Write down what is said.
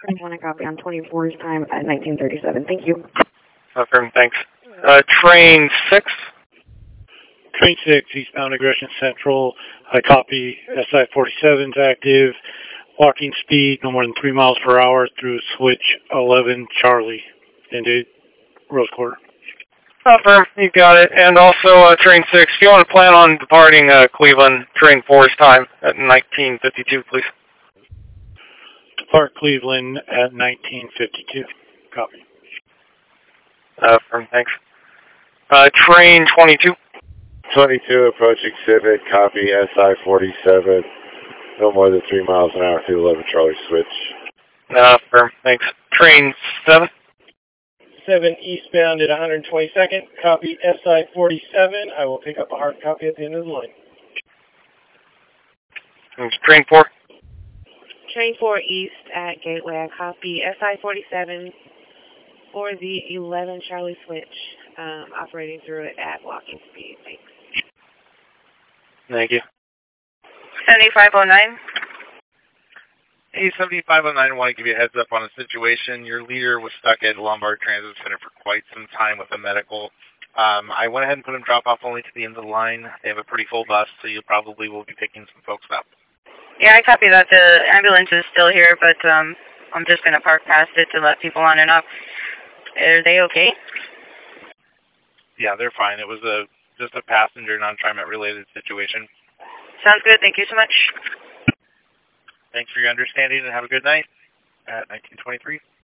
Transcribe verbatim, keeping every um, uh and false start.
Train one, a copy on twenty-four's time at nineteen thirty-seven. Thank you. Affirm, thanks. Uh, train six. Train six, eastbound Aggression Central. I copy. S I forty-seven's active. Walking speed no more than three miles per hour through switch eleven Charlie into Rose Quarter. Affirm, you got it. And also, uh, train six, do you want to plan on departing uh, Cleveland, train four's time at nineteen fifty-two, please? Depart Cleveland at nineteen fifty-two. Copy. Affirm, thanks. Uh, train twenty-two. twenty-two, approaching Civic, copy. S I forty-seven, no more than three miles an hour through eleven Charlie switch. Affirm, thanks. Train seven. seven eastbound at one twenty-second, copy. S I forty-seven. I will pick up a hard copy at the end of the line. Thanks. Train four. Train four east at Gateway, I copy. S I forty-seven for the eleven Charlie switch, um, operating through it at walking speed. Thanks. Thank you. seventy-five oh nine. Hey, seventy-five oh nine, I want to give you a heads up on a situation. Your leader was stuck at Lombard Transit Center for quite some time with a medical. Um, I went ahead and put him drop off only to the end of the line. They have a pretty full bus, so you probably will be picking some folks up. Yeah, I copy that. The ambulance is still here, but um, I'm just going to park past it to let people on and off. Are they okay? Yeah, they're fine. It was a just a passenger non-TriMet related situation. Sounds good. Thank you so much. Thanks for your understanding and have a good night at nineteen twenty-three.